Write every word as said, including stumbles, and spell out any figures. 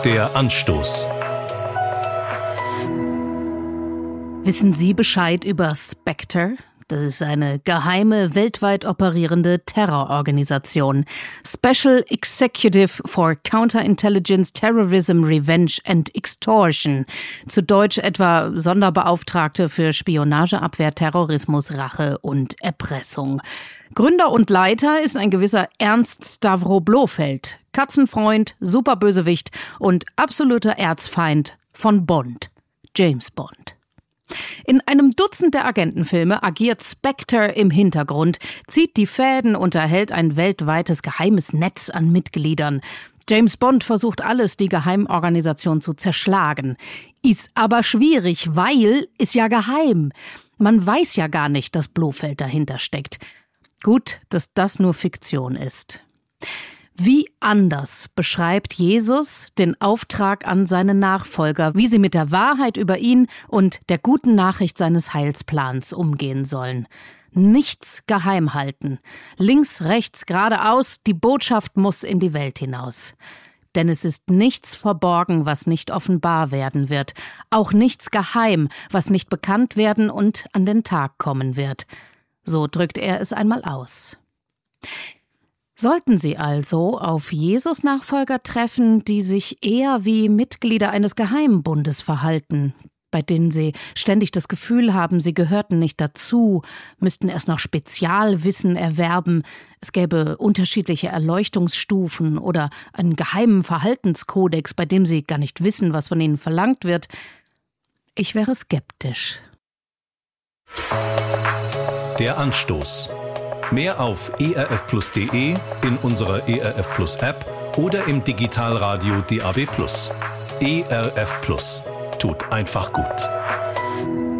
Der Anstoß. Wissen Sie Bescheid über Spectre? Das ist eine geheime, weltweit operierende Terrororganisation. Special Executive for Counterintelligence, Terrorism, Revenge and Extortion. Zu Deutsch etwa Sonderbeauftragte für Spionageabwehr, Terrorismus, Rache und Erpressung. Gründer und Leiter ist ein gewisser Ernst Stavro Blofeld. Katzenfreund, Superbösewicht und absoluter Erzfeind von Bond. James Bond. In einem Dutzend der Agentenfilme agiert Spectre im Hintergrund, zieht die Fäden und erhält ein weltweites geheimes Netz an Mitgliedern. James Bond versucht alles, die Geheimorganisation zu zerschlagen. Ist aber schwierig, weil ist ja geheim. Man weiß ja gar nicht, dass Blofeld dahinter steckt. Gut, dass das nur Fiktion ist. Wie anders beschreibt Jesus den Auftrag an seine Nachfolger, wie sie mit der Wahrheit über ihn und der guten Nachricht seines Heilsplans umgehen sollen. Nichts geheim halten. Links, rechts, geradeaus, die Botschaft muss in die Welt hinaus. Denn es ist nichts verborgen, was nicht offenbar werden wird. Auch nichts geheim, was nicht bekannt werden und an den Tag kommen wird. So drückt er es einmal aus. Sollten Sie also auf Jesus-Nachfolger treffen, die sich eher wie Mitglieder eines Geheimbundes verhalten, bei denen Sie ständig das Gefühl haben, sie gehörten nicht dazu, müssten erst noch Spezialwissen erwerben, es gäbe unterschiedliche Erleuchtungsstufen oder einen geheimen Verhaltenskodex, bei dem Sie gar nicht wissen, was von Ihnen verlangt wird, ich wäre skeptisch. Der Anstoß. Mehr auf e r f plus punkt d e, in unserer E R F Plus App oder im Digitalradio D A B plus. E R F Plus. Tut einfach gut.